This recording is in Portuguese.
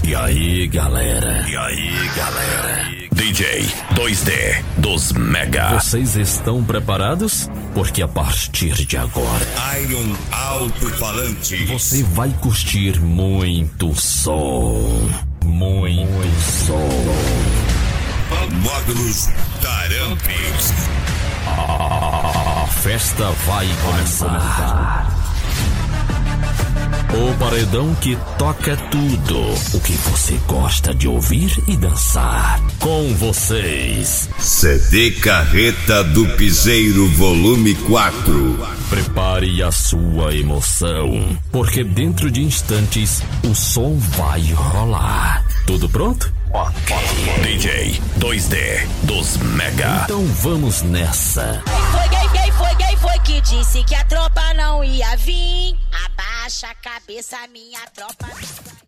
E aí, galera? DJ 2D dos Mega. Vocês estão preparados? Porque a partir de agora, Iron Alto-Falante, você vai curtir muito som. Muito som. Módulos Tarampes. A festa vai começar. O paredão que toca tudo o que você gosta de ouvir e dançar. Com vocês, CD Carreta do Piseiro Volume 4. Prepare a sua emoção, porque dentro de instantes o som vai rolar. Tudo pronto? Ok. DJ 2D dos Mega. Então vamos nessa. Quem foi que disse que a tropa não ia vir? Abaixa a cabeça, minha tropa.